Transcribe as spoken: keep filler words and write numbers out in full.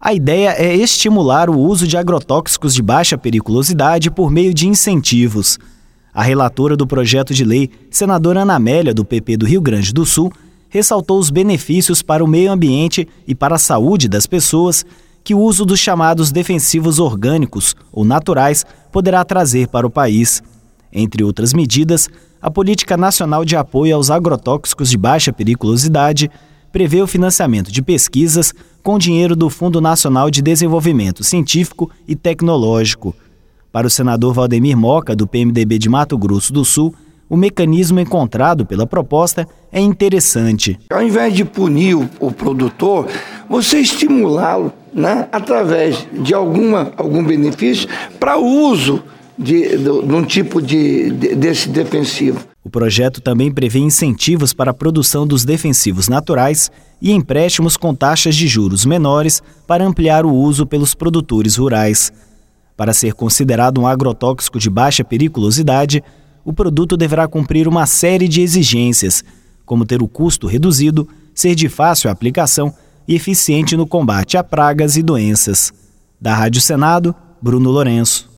A ideia é estimular o uso de agrotóxicos de baixa periculosidade por meio de incentivos. A relatora do projeto de lei, senadora Ana Amélia, do P P do Rio Grande do Sul, ressaltou os benefícios para o meio ambiente e para a saúde das pessoas que o uso dos chamados defensivos orgânicos ou naturais poderá trazer para o país. Entre outras medidas, a Política Nacional de Apoio aos Agrotóxicos de Baixa Periculosidade prevê o financiamento de pesquisas com dinheiro do Fundo Nacional de Desenvolvimento Científico e Tecnológico. Para o senador Valdemir Moca, do P M D B de Mato Grosso do Sul, o mecanismo encontrado pela proposta é interessante. Ao invés de punir o, o produtor, você estimulá-lo, né, através de alguma, algum benefício para o uso de, de, de um tipo de, de, desse defensivo. O projeto também prevê incentivos para a produção dos defensivos naturais e empréstimos com taxas de juros menores para ampliar o uso pelos produtores rurais. Para ser considerado um agrotóxico de baixa periculosidade, o produto deverá cumprir uma série de exigências, como ter o custo reduzido, ser de fácil aplicação e eficiente no combate a pragas e doenças. Da Rádio Senado, Bruno Lourenço.